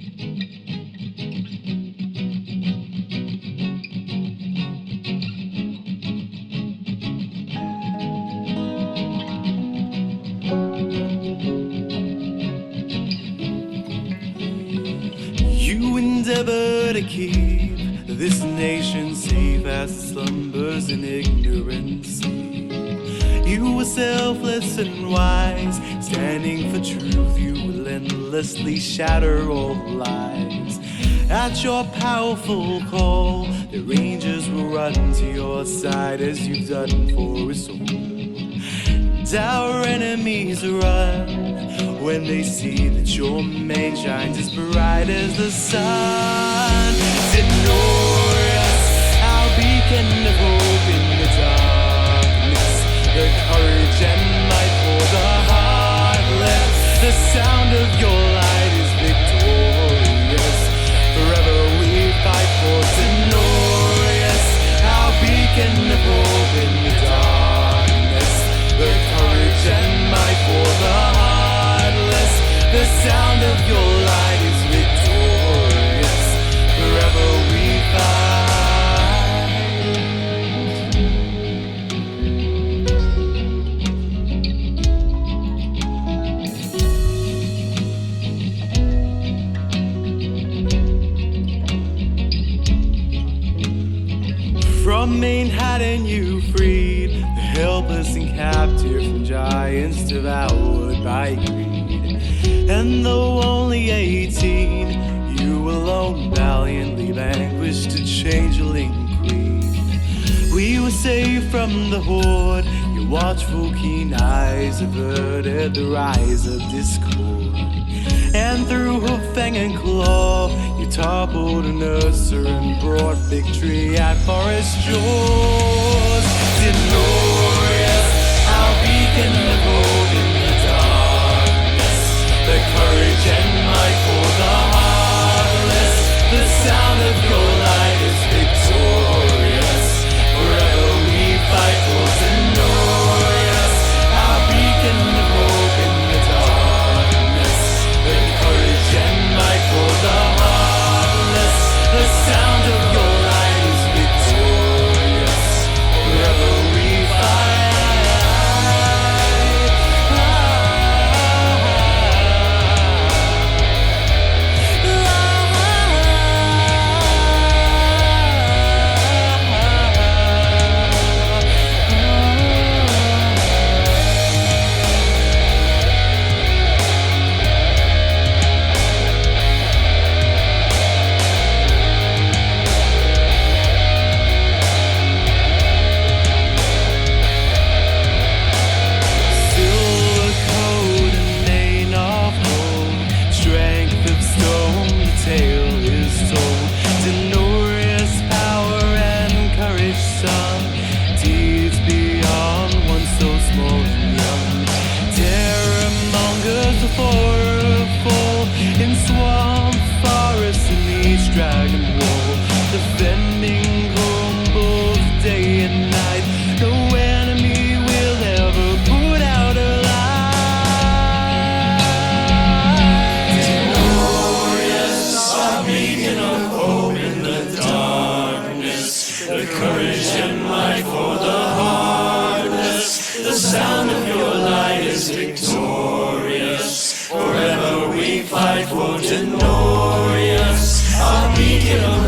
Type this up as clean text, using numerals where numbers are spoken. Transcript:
You endeavor to keep this nation safe as it slumbers in ignorance. You were selfless and wise, standing for truth. You relentlessly shatter all lies. At your powerful call, the rangers will run to your side as you've done for us all. And our enemies run when they see that your mane shines as bright as the sun. Glorious, our beacon of hope in the darkness, the courage and might for the heartless. The sound of your light is victorious. Forever we fight for Denorius, our beacon of hope in the darkness, the courage and might for the heartless. The sound of your light is victorious. Forever we fight. From Manhattan you freed the helpless and captive, from giants devoured by greed. And though only 18, you alone valiantly vanquished a changeling queen. We were saved from the horde, your watchful keen eyes averted the rise of discord. And through hoof, fang, and claw, you toppled an ursa and brought victory at forest shores. Glorious, our beacon of hope in the darkness, the courage and might for the heartless. The sound of your light is victorious. Forever we fight for Denorius, our beacon of hope in the darkness, the courage and might for the heartless. The sound of your light is victorious. Forever we fight. Dragon Wall, defending crumbles day and night. No enemy will ever put out a light. Glorious, our beacon of hope in the darkness, the courage and might for the heartless. The sound of your light is victorious. Forever we fight for Denorius, our beacon of